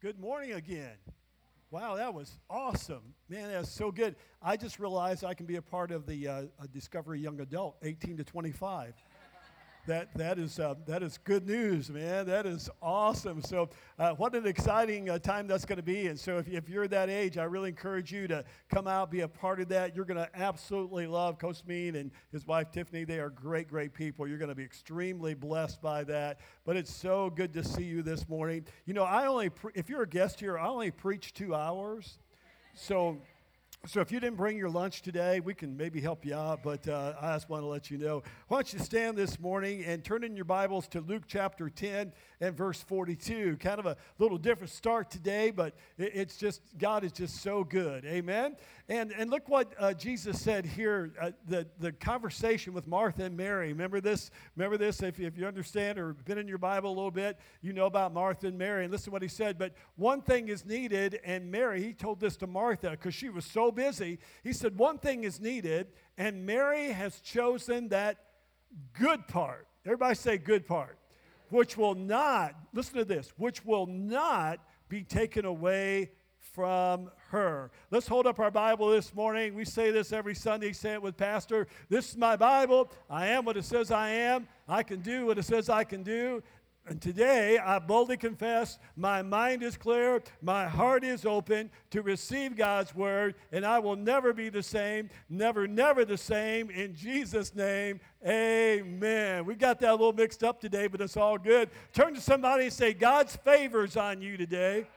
Good morning again. Wow, that was awesome. Man, that's so good. I just realized I can be a part of the Discovery Young Adult, 18 to 25. That is good news, man. That is awesome. So what an exciting time that's going to be. And so if you're that age, I really encourage you to come out, be a part of that. You're going to absolutely love Coach Mean and his wife Tiffany. They are great, great people. You're going to be extremely blessed by that. But it's so good to see you this morning. You know, if you're a guest here, I only preach 2 hours. So if you didn't bring your lunch today, we can maybe help you out, but I just want to let you know. Why don't you stand this morning and turn in your Bibles to Luke chapter 10 and verse 42. Kind of a little different start today, but it's just, God is just so good. Amen? And look what Jesus said here, the conversation with Martha and Mary. Remember this? If you understand or been in your Bible a little bit, you know about Martha and Mary. And listen to what he said. But one thing is needed, and Mary, he told this to Martha because she was so busy. He said, one thing is needed, and Mary has chosen that good part. Everybody say good part. Which will not, listen to this, which will not be taken away from her. Let's hold up our Bible this morning. We say this every Sunday, say it with Pastor. This is my Bible. I am what it says I am. I can do what it says I can do. And today, I boldly confess, my mind is clear, my heart is open to receive God's word, and I will never be the same, never the same. In Jesus' name, amen. We got that a little mixed up today, but it's all good. Turn to somebody and say, God's favor's on you today.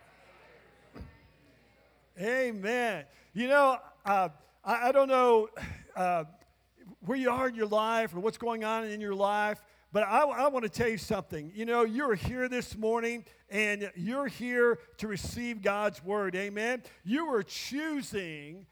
Amen. You know, I don't know where you are in your life or what's going on in your life, but I want to tell you something. You know, you're here this morning, and you're here to receive God's word. Amen. You are choosing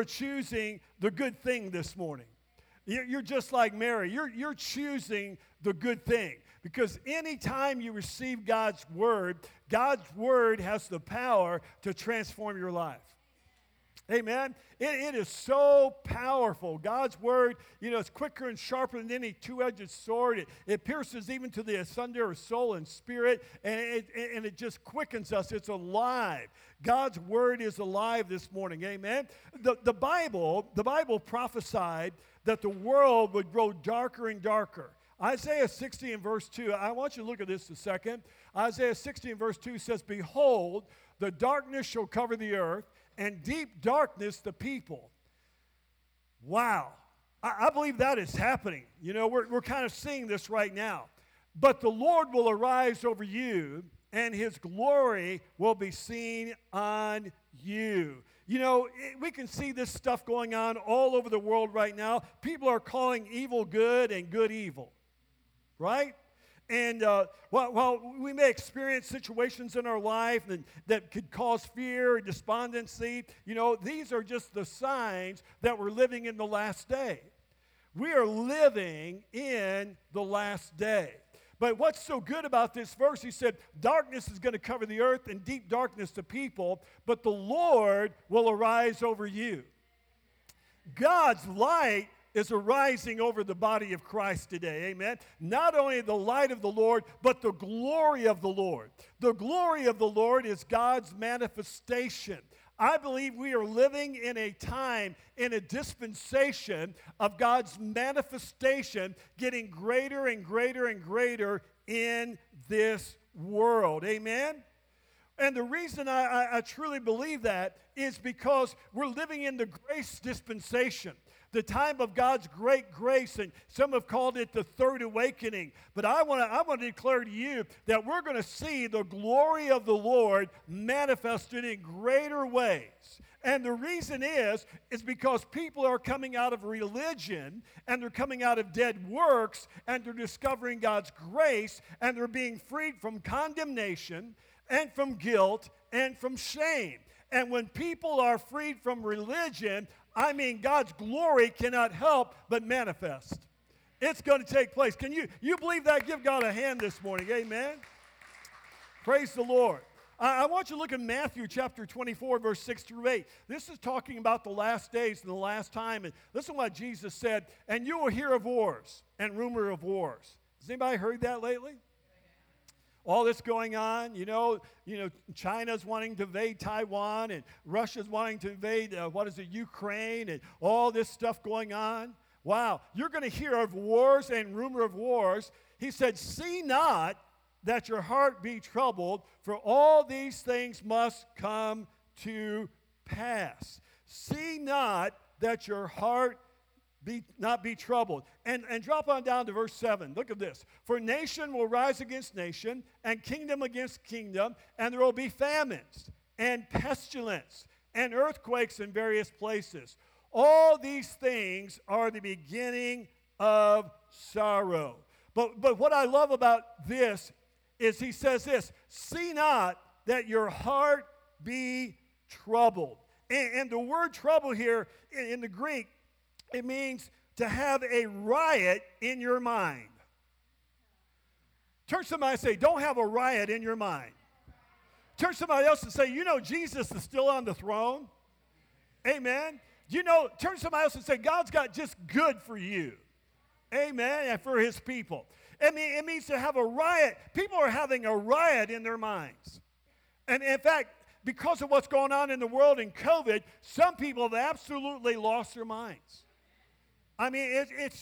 the good thing this morning. You're just like Mary. You're choosing the good thing. Because anytime you receive God's word has the power to transform your life. Amen. It is so powerful. God's word, you know, it's quicker and sharper than any two-edged sword. It pierces even to the asunder of soul and spirit, and it just quickens us. It's alive. God's word is alive this morning. Amen. The Bible prophesied that the world would grow darker and darker. Isaiah 60 and verse 2, I want you to look at this a second. Isaiah 60 and verse 2 says, behold, the darkness shall cover the earth, and deep darkness the people. Wow. I believe that is happening. You know, we're kind of seeing this right now. But the Lord will arise over you, and his glory will be seen on you. You know, we can see this stuff going on all over the world right now. People are calling evil good and good evil, right? And while we may experience situations in our life that could cause fear, despondency, you know, these are just the signs that we're living in the last day. We are living in the last day. But what's so good about this verse, he said, darkness is going to cover the earth and deep darkness the people, but the Lord will arise over you. God's light is arising over the body of Christ today, amen? Not only the light of the Lord, but the glory of the Lord. The glory of the Lord is God's manifestation. I believe we are living in a time, in a dispensation of God's manifestation getting greater and greater and greater in this world, amen? And the reason I truly believe that is because we're living in the grace dispensation. The time of God's great grace, and some have called it the third awakening. But I want to declare to you that we're going to see the glory of the Lord manifested in greater ways. And the reason is because people are coming out of religion, and they're coming out of dead works, and they're discovering God's grace, and they're being freed from condemnation, and from guilt, and from shame. And when people are freed from religion, I mean, God's glory cannot help but manifest. It's going to take place. Can you believe that? Give God a hand this morning. Amen. Praise the Lord. I want you to look at Matthew chapter 24, verse 6 through 8. This is talking about the last days and the last time. And listen to what Jesus said. And you will hear of wars and rumor of wars. Has anybody heard that lately? all that's going on. China's wanting to invade Taiwan, and Russia's wanting to invade, Ukraine, and all this stuff going on. Wow, you're going to hear of wars and rumor of wars. He said, see not that your heart be troubled, for all these things must come to pass. See not that your heart not be troubled. And drop on down to verse 7. Look at this. For nation will rise against nation, and kingdom against kingdom, and there will be famines, and pestilence, and earthquakes in various places. All these things are the beginning of sorrow. But what I love about this is he says this, see not that your heart be troubled. And the word trouble here in the Greek, it means to have a riot in your mind. Turn to somebody and say, don't have a riot in your mind. Turn to somebody else and say, Jesus is still on the throne. Amen. Turn to somebody else and say, God's got just good for you. Amen. And for his people. It means to have a riot. People are having a riot in their minds. And in fact, because of what's going on in the world in COVID, some people have absolutely lost their minds. It's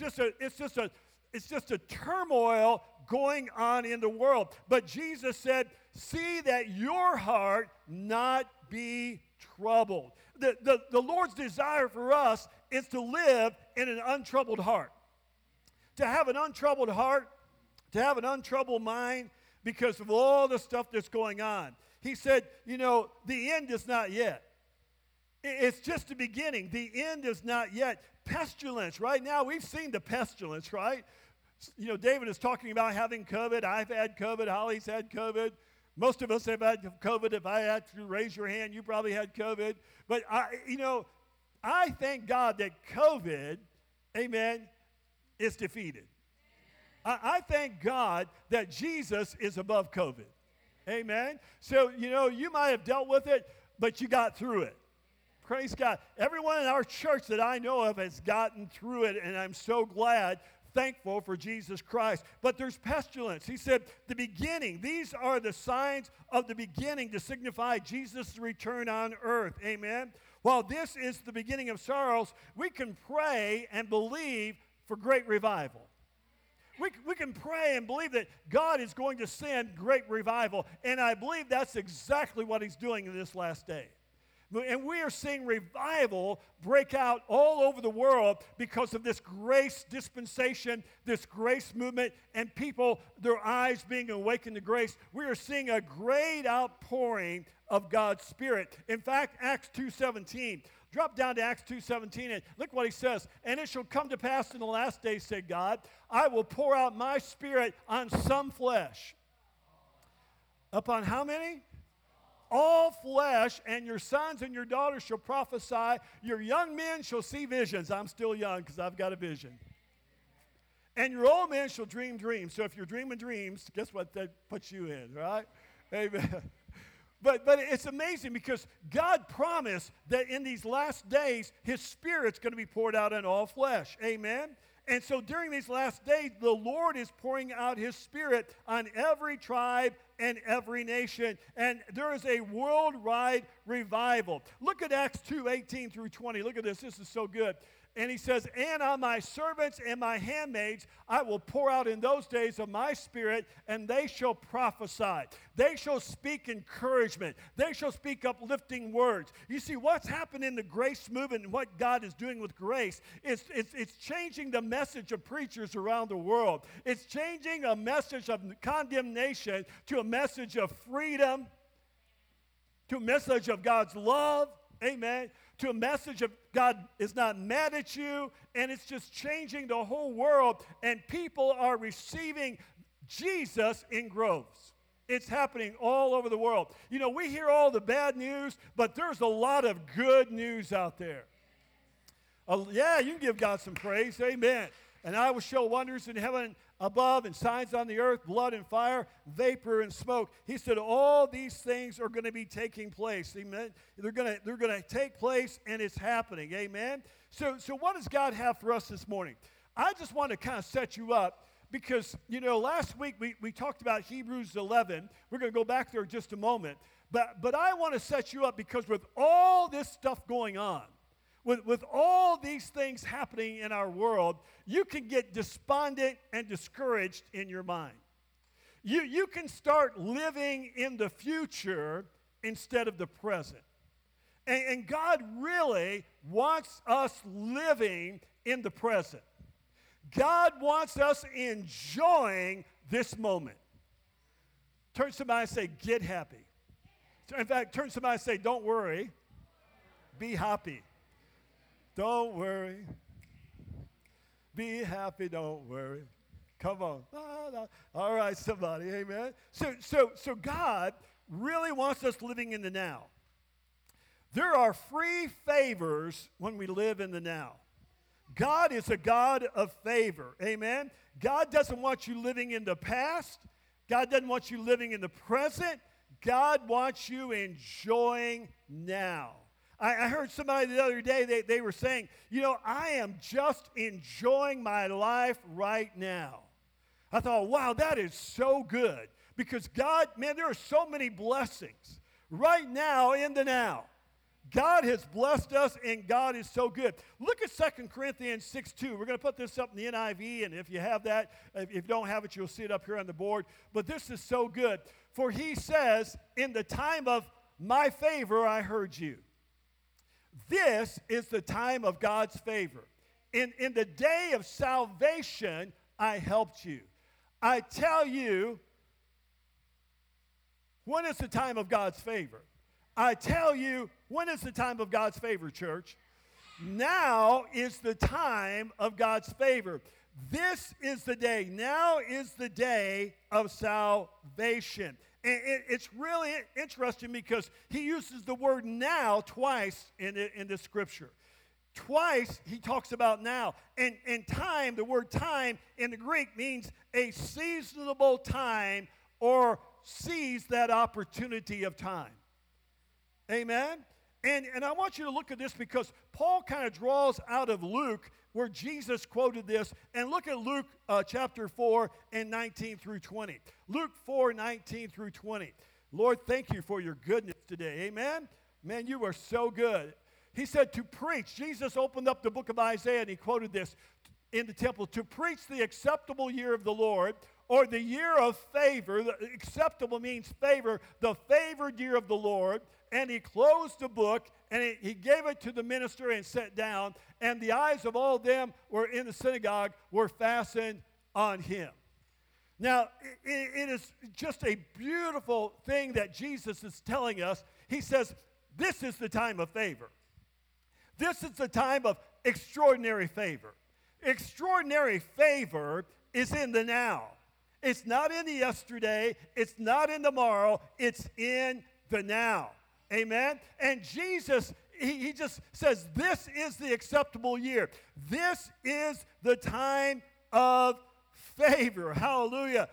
just a turmoil going on in the world. But Jesus said, see that your heart not be troubled. The Lord's desire for us is to live in an untroubled heart. To have an untroubled heart, to have an untroubled mind because of all the stuff that's going on. He said, the end is not yet. It's just the beginning. The end is not yet. Pestilence. Right now, we've seen the pestilence, right? David is talking about having COVID. I've had COVID. Holly's had COVID. Most of us have had COVID. If I had to raise your hand, you probably had COVID. But, I thank God that COVID, amen, is defeated. I thank God that Jesus is above COVID. Amen. So, you might have dealt with it, but you got through it. Praise God. Everyone in our church that I know of has gotten through it, and I'm so glad, thankful for Jesus Christ. But there's pestilence. He said, the beginning, these are the signs of the beginning to signify Jesus' return on earth. Amen. While this is the beginning of sorrows, we can pray and believe for great revival. We can pray and believe that God is going to send great revival. And I believe that's exactly what he's doing in this last day. And we are seeing revival break out all over the world because of this grace dispensation, this grace movement, and people, their eyes being awakened to grace. We are seeing a great outpouring of God's Spirit. In fact, Acts 2:17. Drop down to Acts 2:17 and look what he says. And it shall come to pass in the last days, said God, I will pour out my Spirit on some flesh. Upon how many? All flesh, and your sons and your daughters shall prophesy. Your young men shall see visions. I'm still young because I've got a vision. And your old men shall dream dreams. So if you're dreaming dreams, guess what that puts you in, right? Amen. But it's amazing because God promised that in these last days, his Spirit's going to be poured out on all flesh. Amen? And so during these last days, the Lord is pouring out his Spirit on every tribe and every nation. And there is a worldwide revival. Look at Acts 2:18 through 20. Look at this. This is so good. And he says, and on my servants and my handmaids I will pour out in those days of my Spirit, and they shall prophesy. They shall speak encouragement. They shall speak uplifting words. You see, what's happened in the grace movement and what God is doing with grace is it's changing the message of preachers around the world. It's changing a message of condemnation to a message of freedom, to a message of God's love. Amen. To a message of God is not mad at you, and it's just changing the whole world, and people are receiving Jesus in groves. It's happening all over the world. We hear all the bad news, but there's a lot of good news out there. Yeah, you can give God some praise. Amen. And I will show wonders in heaven above and signs on the earth, blood and fire, vapor and smoke. He said all these things are going to be taking place. Amen. They're going to take place, and it's happening. Amen. So what does God have for us this morning? I just want to kind of set you up because, last week we talked about Hebrews 11. We're going to go back there in just a moment. But I want to set you up because with all this stuff going on, with all these things happening in our world, you can get despondent and discouraged in your mind. You can start living in the future instead of the present. And God really wants us living in the present. God wants us enjoying this moment. Turn to somebody and say, get happy. In fact, turn to somebody and say, don't worry, be happy. Don't worry. Be happy, don't worry. Come on. All right, somebody, amen. So God really wants us living in the now. There are free favors when we live in the now. God is a God of favor, amen. God doesn't want you living in the past. God doesn't want you living in the present. God wants you enjoying now. I heard somebody the other day, they were saying, I am just enjoying my life right now. I thought, wow, that is so good. Because God, man, there are so many blessings right now in the now. God has blessed us, and God is so good. Look at 2 Corinthians 6:2. We're going to put this up in the NIV, and if you have that, if you don't have it, you'll see it up here on the board. But this is so good. For he says, in the time of my favor, I heard you. This is the time of God's favor. In the day of salvation, I helped you. I tell you, when is the time of God's favor? I tell you, when is the time of God's favor, church? Now is the time of God's favor. This is the day. Now is the day of salvation. And it's really interesting because he uses the word now twice in the scripture. Twice he talks about now. And time, the word time in the Greek means a seasonable time or seize that opportunity of time. Amen? And I want you to look at this because Paul kind of draws out of Luke where Jesus quoted this. And look at Luke chapter 4 and 19 through 20. Luke 4, 19 through 20. Lord, thank you for your goodness today. Amen? Man, you are so good. He said to preach. Jesus opened up the book of Isaiah and he quoted this in the temple. To preach the acceptable year of the Lord, or the year of favor. The acceptable means favor. The favored year of the Lord. And he closed the book, and he gave it to the minister and sat down, and the eyes of all them were in the synagogue were fastened on him. Now, it is just a beautiful thing that Jesus is telling us. He says, this is the time of favor. This is the time of extraordinary favor. Extraordinary favor is in the now. It's not in the yesterday. It's not in tomorrow. It's in the now. Amen? And Jesus, he just says, this is the acceptable year. This is the time of favor. Hallelujah.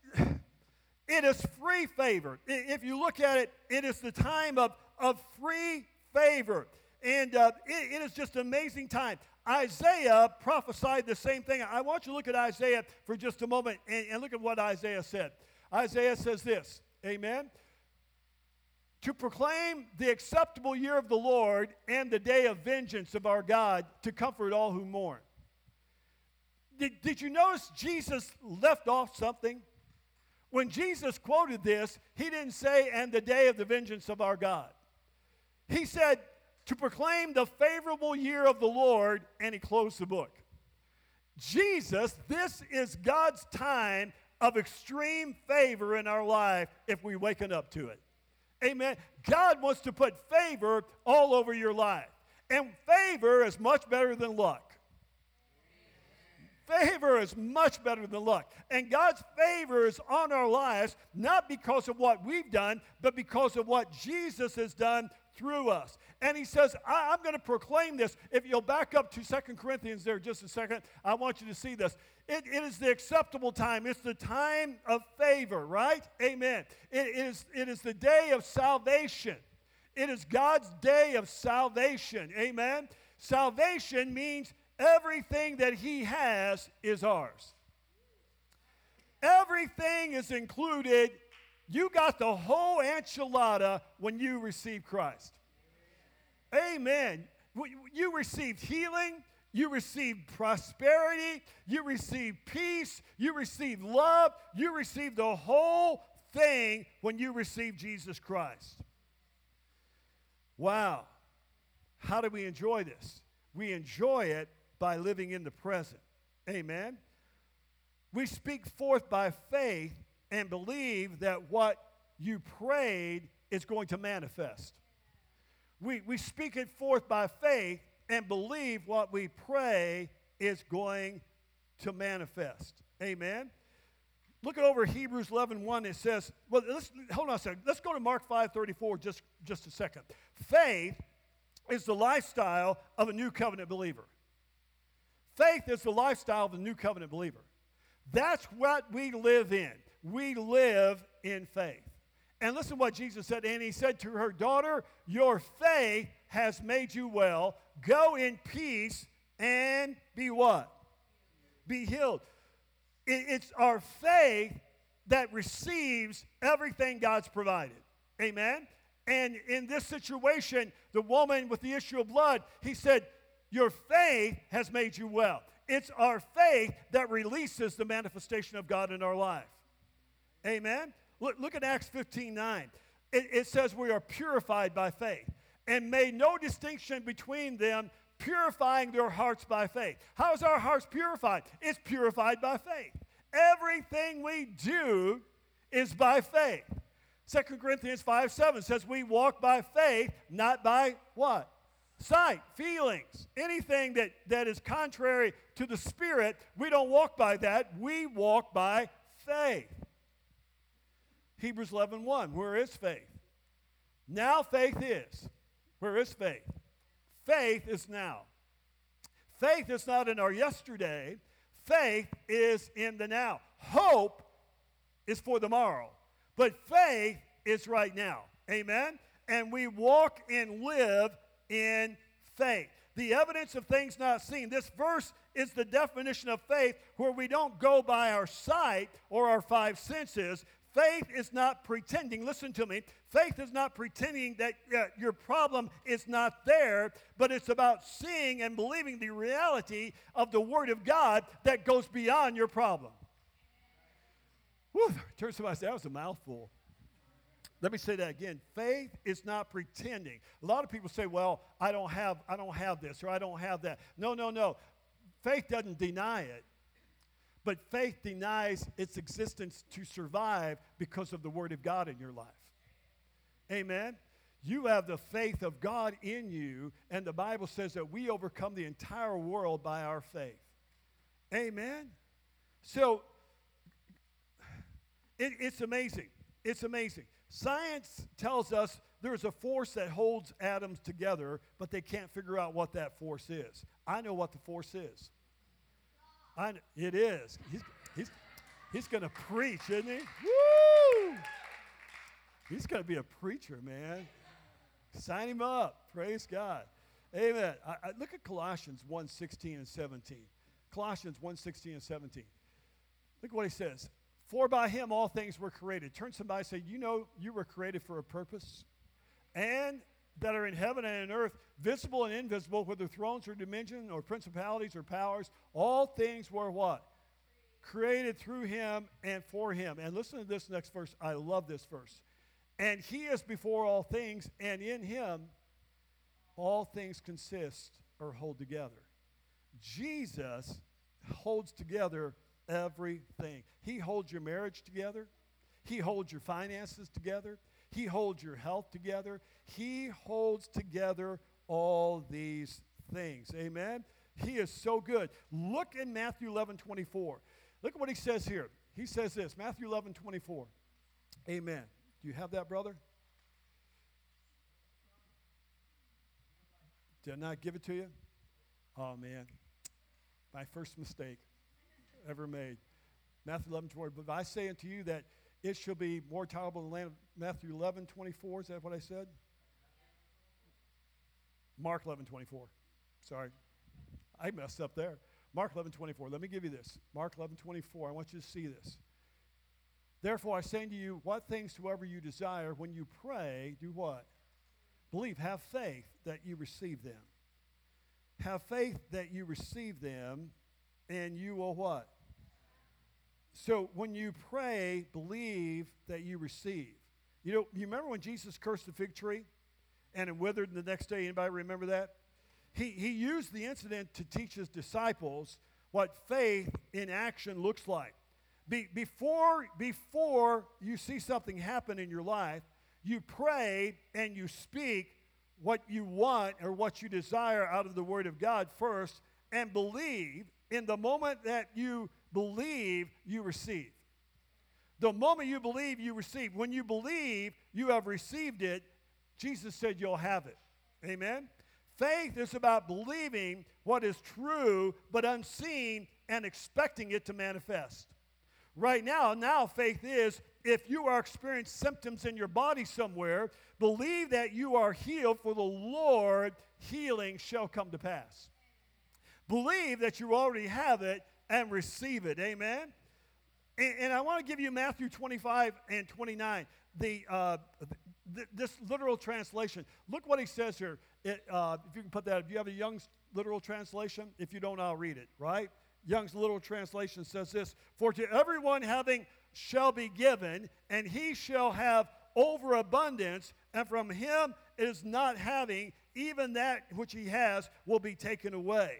It is free favor. If you look at it, it is the time of free favor. And it is just an amazing time. Isaiah prophesied the same thing. I want you to look at Isaiah for just a moment and look at what Isaiah said. Isaiah says this, amen? To proclaim the acceptable year of the Lord and the day of vengeance of our God, to comfort all who mourn. Did you notice Jesus left off something? When Jesus quoted this, he didn't say, and the day of the vengeance of our God. He said, to proclaim the favorable year of the Lord, and he closed the book. Jesus, this is God's time of extreme favor in our life if we waken up to it. Amen. God wants to put favor all over your life. And favor is much better than luck. Favor is much better than luck. And God's favor is on our lives, not because of what we've done, but because of what Jesus has done through us. And he says, I'm going to proclaim this. If you'll back up to 2 Corinthians there just a second, I want you to see this. It is the acceptable time. It's the time of favor, right? Amen. It is the day of salvation. It is God's day of salvation. Amen. Salvation means everything that he has is ours. Everything is included. You got the whole enchilada when you receive Christ. Amen. You received healing. You received prosperity. You received peace. You received love. You received the whole thing when you received Jesus Christ. Wow. How do we enjoy this? We enjoy it by living in the present. Amen. We speak forth by faith and believe that what you prayed is going to manifest. We speak it forth by faith and believe what we pray is going to manifest. Amen. Look over Hebrews 11:1. It says, well, hold on a second. Let's go to Mark 5:34 just a second. Faith is the lifestyle of a new covenant believer. Faith is the lifestyle of a new covenant believer. That's what we live in. We live in faith. And listen to what Jesus said. And he said to her, daughter, your faith has made you well. Go in peace and be what? Be healed. It's our faith that receives everything God's provided. Amen? And in this situation, the woman with the issue of blood, he said, your faith has made you well. It's our faith that releases the manifestation of God in our life. Amen? Look at Acts 15:9. It says we are purified by faith and made no distinction between them, purifying their hearts by faith. How is our hearts purified? It's purified by faith. Everything we do is by faith. 2 Corinthians 5:7 says we walk by faith, not by what? Sight, feelings, anything that is contrary to the Spirit, we don't walk by that. We walk by faith. Hebrews 11:1, where is faith? Now faith is. Where is faith? Faith is now. Faith is not in our yesterday. Faith is in the now. Hope is for tomorrow. But faith is right now. Amen? And we walk and live in faith. The evidence of things not seen. This verse is the definition of faith where we don't go by our sight or our five senses. Faith is not pretending. Listen to me. Faith is not pretending that your problem is not there, but it's about seeing and believing the reality of the Word of God that goes beyond your problem. Whew, turn to somebody and say, that was a mouthful. Let me say that again. Faith is not pretending. A lot of people say, well, I don't have this or I don't have that. No. Faith doesn't deny it. But faith denies its existence to survive because of the Word of God in your life. Amen? You have the faith of God in you, and the Bible says that we overcome the entire world by our faith. Amen? So, it's amazing. It's amazing. Science tells us there's a force that holds atoms together, but they can't figure out what that force is. I know what the force is. It is. He's going to preach, isn't he? Woo! He's going to be a preacher, man. Sign him up. Praise God. Amen. I look at Colossians 1:16 and 17. Colossians 1:16 and 17. Look at what he says. For by him all things were created. Turn to somebody and say, you know you were created for a purpose. And that are in heaven and in earth, visible and invisible, whether thrones or dominion or principalities or powers, all things were what? Created through him and for him. And listen to this next verse. I love this verse. And he is before all things, and in him all things consist or hold together. Jesus holds together everything. He holds your marriage together. He holds your finances together. He holds your health together. He holds together all these things. Amen? He is so good. Look in Matthew 11:24. Look at what he says here. He says this, Matthew 11:24. Amen. Do you have that, brother? Did I not give it to you? Oh, man. My first mistake ever made. Matthew 11:24. But I say unto you that it shall be more tolerable in the land of Matthew 11:24. Is that what I said? Mark 11:24. Sorry. I messed up there. Mark 11:24. Let me give you this. Mark 11:24. I want you to see this. Therefore, I say to you, what things soever you desire, when you pray, do what? Believe, have faith that you receive them. Have faith that you receive them, and you will what? So when you pray, believe that you receive. You know, you remember when Jesus cursed the fig tree and it withered the next day? Anybody remember that? He used the incident to teach his disciples what faith in action looks like. Before you see something happen in your life, you pray and you speak what you want or what you desire out of the Word of God first, and believe. In the moment that you believe, you receive. The moment you believe, you receive. When you believe you have received it, Jesus said you'll have it. Amen? Faith is about believing what is true but unseen and expecting it to manifest. Right now faith is, if you are experiencing symptoms in your body somewhere, believe that you are healed, for the Lord healing shall come to pass. Believe that you already have it and receive it. Amen? And I want to give you Matthew 25 and 29, this literal translation. Look what he says here. If you can put that, if you have a Young's literal translation, if you don't, I'll read it, right? Young's literal translation says this: for to everyone having shall be given, and he shall have overabundance, and from him is not having, even that which he has will be taken away.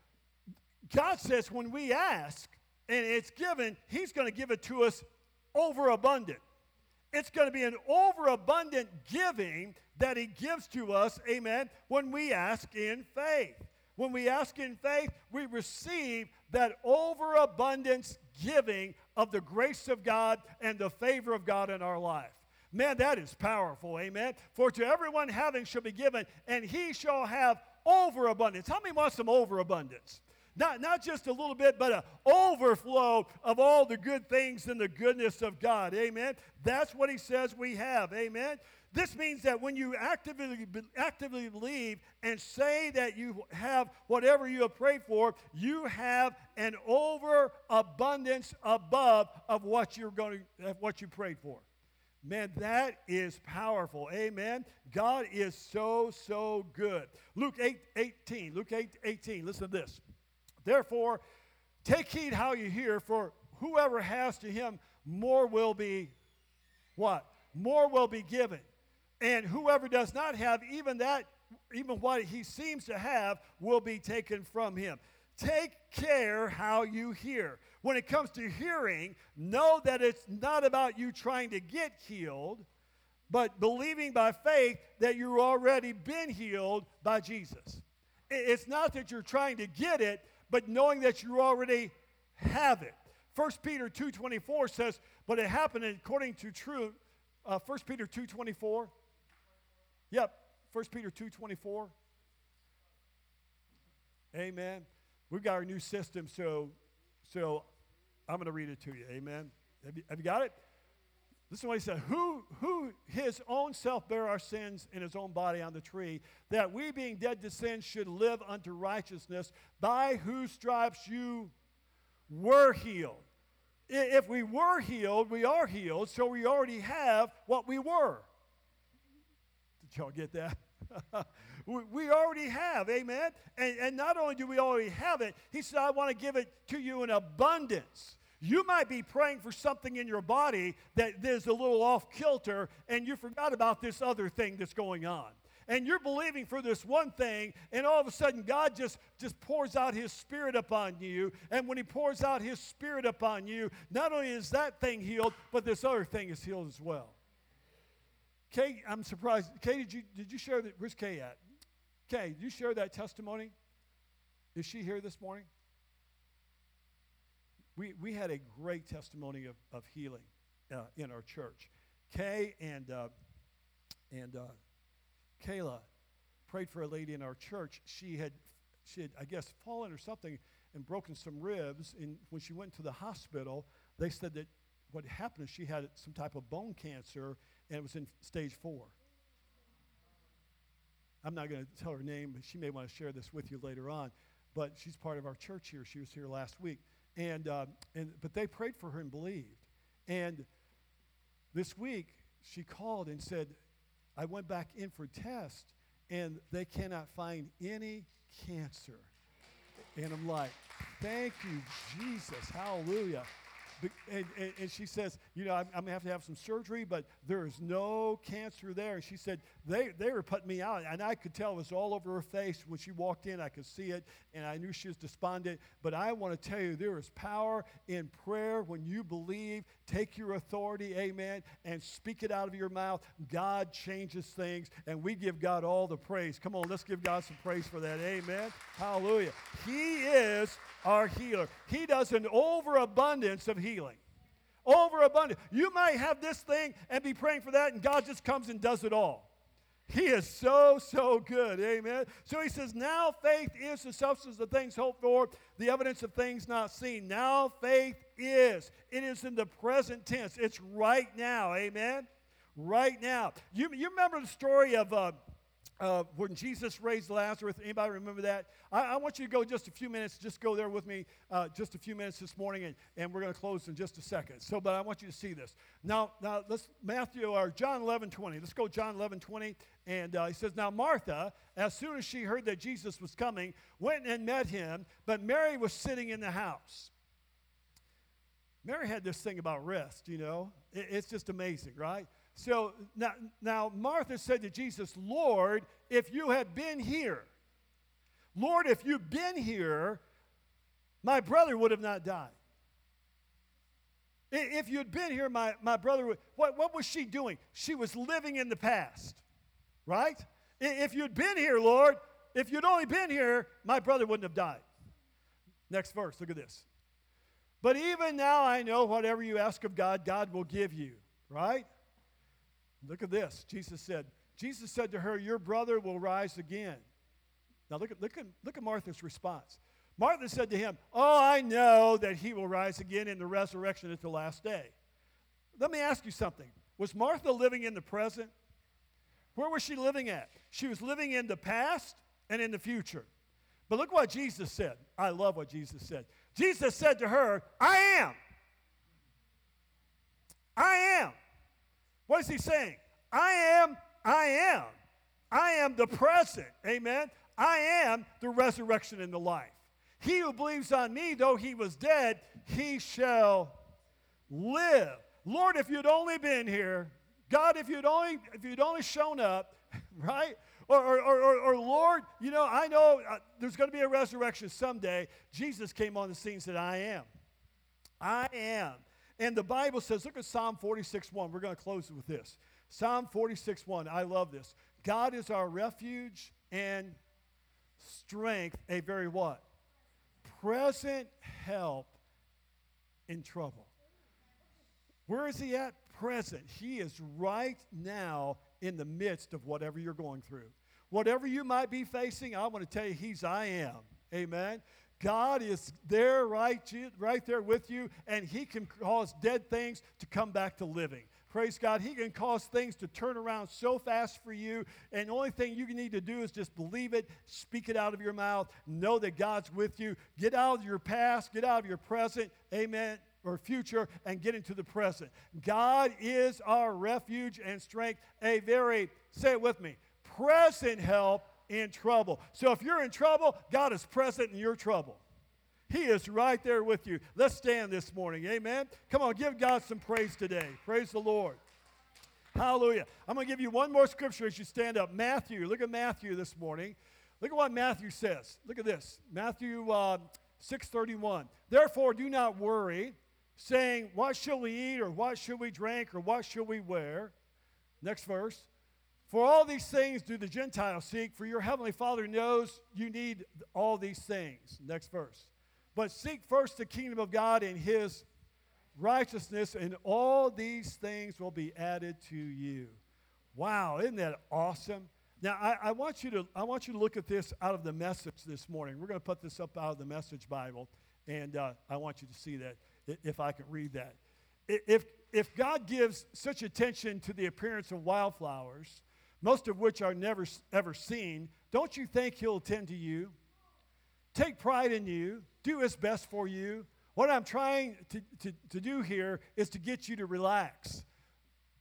God says when we ask and it's given, he's going to give it to us overabundant. It's going to be an overabundant giving that he gives to us, amen, when we ask in faith. When we ask in faith, we receive that overabundance giving of the grace of God and the favor of God in our life. Man, that is powerful, amen. For to everyone having shall be given, and he shall have overabundance. How many want some overabundance? Not just a little bit, but an overflow of all the good things and the goodness of God, amen. That's what he says we have, amen. This means that when you actively believe and say that you have whatever you have prayed for, you have an overabundance above of what you prayed for. Man, that is powerful. Amen. God is so good. Luke 8:18. Luke 8:18. Listen to this. Therefore, take heed how you hear, for whoever has to him more will be what? More will be given. And whoever does not have, even what he seems to have, will be taken from him. Take care how you hear. When it comes to hearing, know that it's not about you trying to get healed, but believing by faith that you've already been healed by Jesus. It's not that you're trying to get it, but knowing that you already have it. 1 Peter 2:24 says, but it happened according to truth. 1 Peter 2:24. Yep, 1 Peter 2:24. Amen. We've got our new system, so I'm going to read it to you. Amen. Have you got it? Listen to what he said. Who his own self bare our sins in his own body on the tree, that we being dead to sin should live unto righteousness, by whose stripes you were healed. If we were healed, we are healed, so we already have what we were. Did y'all get that? We already have, amen? And not only do we already have it, he said, I want to give it to you in abundance. You might be praying for something in your body that is a little off kilter, and you forgot about this other thing that's going on. And you're believing for this one thing, and all of a sudden God just pours out his Spirit upon you. And when he pours out his Spirit upon you, not only is that thing healed, but this other thing is healed as well. Kay, I'm surprised. Kay, did you share that? Where's Kay at? Kay, did you share that testimony? Is she here this morning? We had a great testimony of healing in our church. Kay and Kayla prayed for a lady in our church. She had, I guess, fallen or something and broken some ribs. And when she went to the hospital, they said that what happened is she had some type of bone cancer, and it was in stage 4. I'm not going to tell her name, but she may want to share this with you later on. But she's part of our church here. She was here last week. But they prayed for her and believed. And this week, she called and said, I went back in for tests, and they cannot find any cancer. And I'm like, thank you, Jesus. Hallelujah. And she says, I'm going to have some surgery, but there is no cancer there. And she said, they were putting me out. And I could tell it was all over her face. When she walked in, I could see it, and I knew she was despondent. But I want to tell you, there is power in prayer when you believe. Take your authority, amen, and speak it out of your mouth. God changes things, and we give God all the praise. Come on, let's give God some praise for that, amen. Hallelujah. He is our healer. He does an overabundance of healing. Overabundance. You might have this thing and be praying for that, and God just comes and does it all. He is so, so good. Amen. So he says, now faith is the substance of things hoped for, the evidence of things not seen. Now faith is. It is in the present tense. It's right now. Amen. Right now. You remember the story of when Jesus raised Lazarus? Anybody remember that? I want you to go just a few minutes. Just go there with me just a few minutes this morning, and we're going to close in just a second. But I want you to see this. Now let's John 11:20. Let's go John 11:20. And he says, now Martha, as soon as she heard that Jesus was coming, went and met him, but Mary was sitting in the house. Mary had this thing about rest, It's just amazing, right? So now Martha said to Jesus, Lord, if you had been here, Lord, if you'd been here, my brother would have not died. If you'd been here, my brother would. What was she doing? She was living in the past, right? If you'd been here, Lord, if you'd only been here, my brother wouldn't have died. Next verse, look at this. But even now I know whatever you ask of God, God will give you, right? Look at this. Jesus said to her, your brother will rise again. Now look at Martha's response. Martha said to him, oh, I know that he will rise again in the resurrection at the last day. Let me ask you something. Was Martha living in the present? Where was she living at? She was living in the past and in the future. But look what Jesus said. I love what Jesus said. Jesus said to her, I am. I am. What is he saying? I am the present. Amen. I am the resurrection and the life. He who believes on me, though he was dead, he shall live. Lord, if you'd only been here, God, if you'd only shown up, right? Or Lord, I know there's going to be a resurrection someday. Jesus came on the scene and said, I am. I am. And the Bible says, look at Psalm 46:1. We're going to close with this. Psalm 46:1. I love this. God is our refuge and strength, a very what? Present help in trouble. Where is he at? Present. He is right now in the midst of whatever you're going through. Whatever you might be facing, I want to tell you, I am. Amen. God is there right there with you, and he can cause dead things to come back to living. Praise God. He can cause things to turn around so fast for you, and the only thing you need to do is just believe it, speak it out of your mouth, know that God's with you. Get out of your past, get out of your present, amen, or future, and get into the present. God is our refuge and strength, a very, say it with me, present help in trouble. So if you're in trouble, God is present in your trouble. He is right there with you. Let's stand this morning. Amen. Come on, give God some praise today. Praise the Lord. Hallelujah. I'm going to give you one more scripture as you stand up. Matthew. Look at Matthew this morning. Look at what Matthew says. Look at this. Matthew 6:31. Therefore, do not worry, saying, what shall we eat, or what shall we drink, or what shall we wear? Next verse. For all these things do the Gentiles seek, for your heavenly Father knows you need all these things. Next verse. But seek first the kingdom of God and his righteousness, and all these things will be added to you. Wow, isn't that awesome? Now, I want you to look at this out of the Message this morning. We're going to put this up out of the Message Bible, and I want you to see that, if I can read that. If God gives such attention to the appearance of wildflowers, most of which are never ever seen, don't you think he'll attend to you? Take pride in you, do his best for you. What I'm trying to do here is to get you to relax.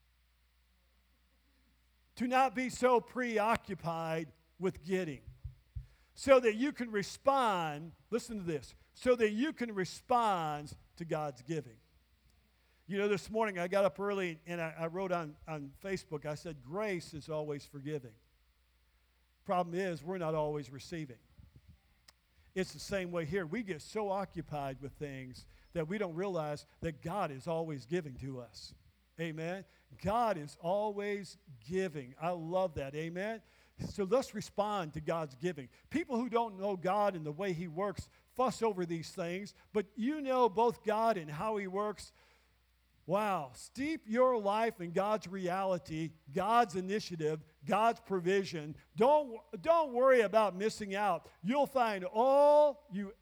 to not be so preoccupied with getting, so that you can respond, listen to this, so that you can respond to God's giving. You know, this morning I got up early and I wrote on Facebook, I said, grace is always forgiving. Problem is, we're not always receiving. It's the same way here. We get so occupied with things that we don't realize that God is always giving to us. Amen? God is always giving. I love that. Amen? So let's respond to God's giving. People who don't know God and the way He works fuss over these things, but you know both God and how He works. Wow. Steep your life in God's reality, God's initiative, God's provision. Don't worry about missing out. You'll find all your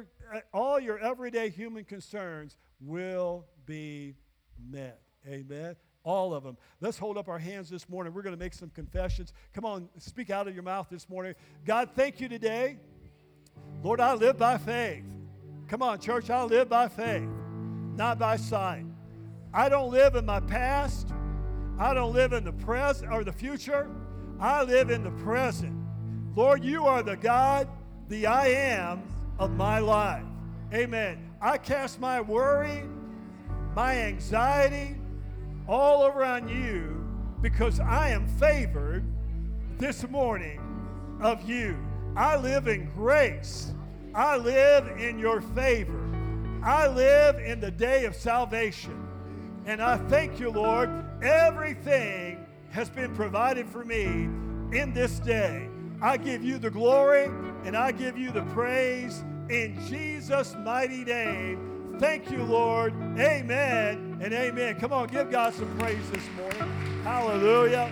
everyday human concerns will be met. Amen. All of them. Let's hold up our hands this morning. We're going to make some confessions. Come on, speak out of your mouth this morning. God, thank you today. Lord, I live by faith. Come on, church, I live by faith, not by sight. I don't live in my past. I don't live in the present or the future. I live in the present. Lord, you are the God, the I am of my life. Amen. I cast my worry, my anxiety, all over on you because I am favored this morning of you. I live in grace. I live in your favor. I live in the day of salvation. And I thank you, Lord, everything has been provided for me in this day. I give you the glory and I give you the praise in Jesus' mighty name. Thank you, Lord. Amen and amen. Come on, give God some praise this morning. Hallelujah.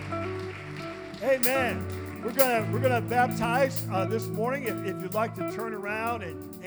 Amen. We're gonna baptize this morning. If you'd like to turn around and